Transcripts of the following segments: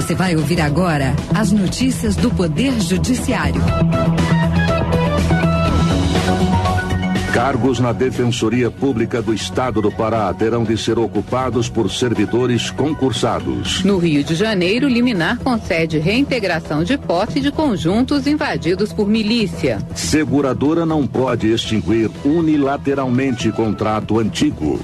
Você vai ouvir agora as notícias do Poder Judiciário. Cargos na Defensoria Pública do Estado do Pará terão de ser ocupados por servidores concursados. No Rio de Janeiro, liminar concede reintegração de posse de conjuntos invadidos por milícia. Seguradora não pode extinguir unilateralmente contrato antigo.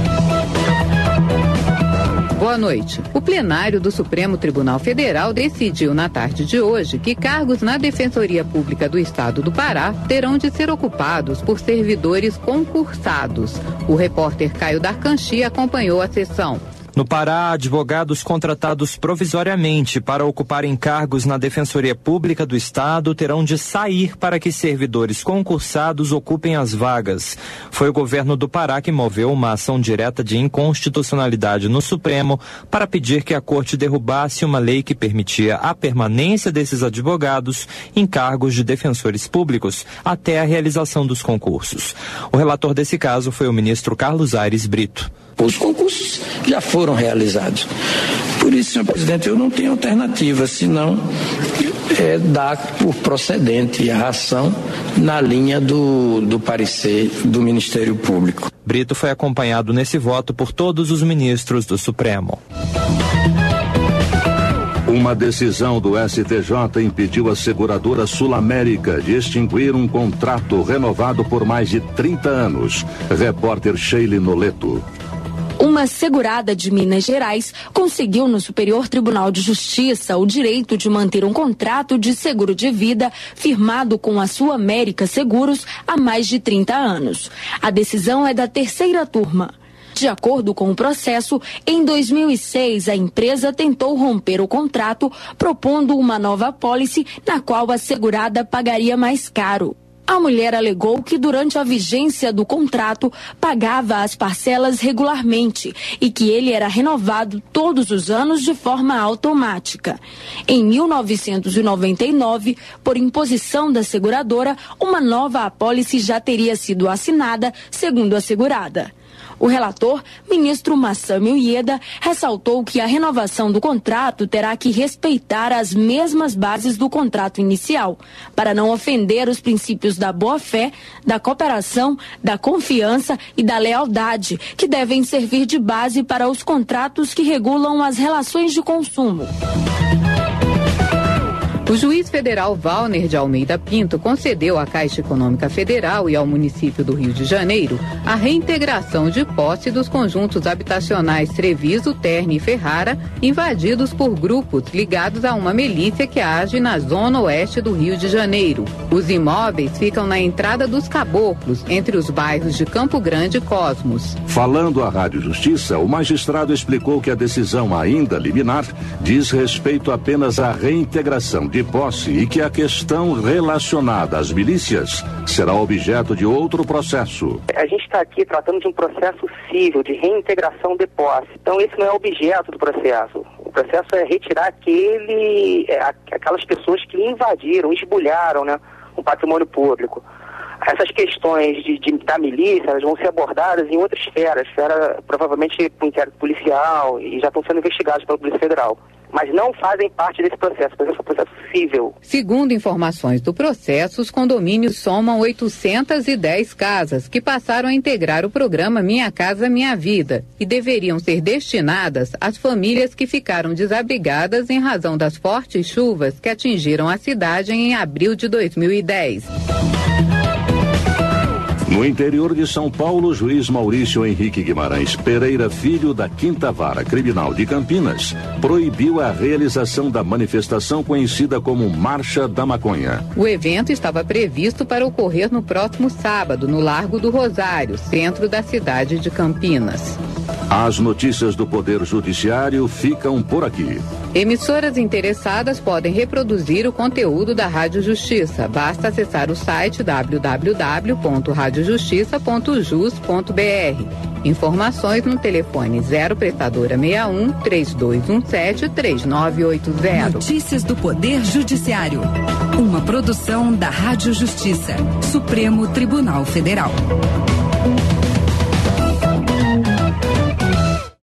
Boa noite. O plenário do Supremo Tribunal Federal decidiu na tarde de hoje que cargos na Defensoria Pública do Estado do Pará terão de ser ocupados por servidores concursados. O repórter Caio Darcanchi acompanhou a sessão. No Pará, advogados contratados provisoriamente para ocuparem cargos na Defensoria Pública do Estado terão de sair para que servidores concursados ocupem as vagas. Foi o governo do Pará que moveu uma ação direta de inconstitucionalidade no Supremo para pedir que a Corte derrubasse uma lei que permitia a permanência desses advogados em cargos de defensores públicos até a realização dos concursos. O relator desse caso foi o ministro Carlos Aires Brito. Os concursos já foram realizados. Por isso, senhor presidente, eu não tenho alternativa, senão dar por procedente a ação na linha do parecer do Ministério Público. Brito foi acompanhado nesse voto por todos os ministros do Supremo. Uma decisão do STJ impediu a seguradora Sul-América de extinguir um contrato renovado por mais de 30 anos. Repórter Sheila Noleto. Uma segurada de Minas Gerais conseguiu no Superior Tribunal de Justiça o direito de manter um contrato de seguro de vida firmado com a Sul-América Seguros há mais de 30 anos. A decisão é da terceira turma. De acordo com o processo, em 2006 a empresa tentou romper o contrato, propondo uma nova apólice na qual a segurada pagaria mais caro. A mulher alegou que durante a vigência do contrato pagava as parcelas regularmente e que ele era renovado todos os anos de forma automática. Em 1999, por imposição da seguradora, uma nova apólice já teria sido assinada, segundo a segurada. O relator, ministro Massamio Ieda, ressaltou que a renovação do contrato terá que respeitar as mesmas bases do contrato inicial, para não ofender os princípios da boa-fé, da cooperação, da confiança e da lealdade, que devem servir de base para os contratos que regulam as relações de consumo. O juiz federal Valner de Almeida Pinto concedeu à Caixa Econômica Federal e ao município do Rio de Janeiro a reintegração de posse dos conjuntos habitacionais Treviso, Terni e Ferrara, invadidos por grupos ligados a uma milícia que age na zona oeste do Rio de Janeiro. Os imóveis ficam na entrada dos Caboclos, entre os bairros de Campo Grande e Cosmos. Falando à Rádio Justiça, o magistrado explicou que a decisão ainda liminar diz respeito apenas à reintegração de posse e que a questão relacionada às milícias será objeto de outro processo. A gente está aqui tratando de um processo civil, de reintegração de posse. Então esse não é o objeto do processo. O processo é retirar aquelas pessoas que invadiram, esbulharam, né, o patrimônio público. Essas questões da milícia, elas vão ser abordadas em outra esfera provavelmente por inquérito policial, e já estão sendo investigados pela Polícia Federal. Mas não fazem parte desse processo, porque é um processo civil. Segundo informações do processo, os condomínios somam 810 casas que passaram a integrar o programa Minha Casa Minha Vida e deveriam ser destinadas às famílias que ficaram desabrigadas em razão das fortes chuvas que atingiram a cidade em abril de 2010. No interior de São Paulo, o juiz Maurício Henrique Guimarães Pereira Filho, da 5ª Vara Criminal de Campinas, proibiu a realização da manifestação conhecida como Marcha da Maconha. O evento estava previsto para ocorrer no próximo sábado, no Largo do Rosário, centro da cidade de Campinas. As notícias do Poder Judiciário ficam por aqui. Emissoras interessadas podem reproduzir o conteúdo da Rádio Justiça. Basta acessar o site www.radiojustiça.jus.br. Informações no telefone 0 prestadora 61 3217 3980. Notícias do Poder Judiciário. Uma produção da Rádio Justiça, Supremo Tribunal Federal.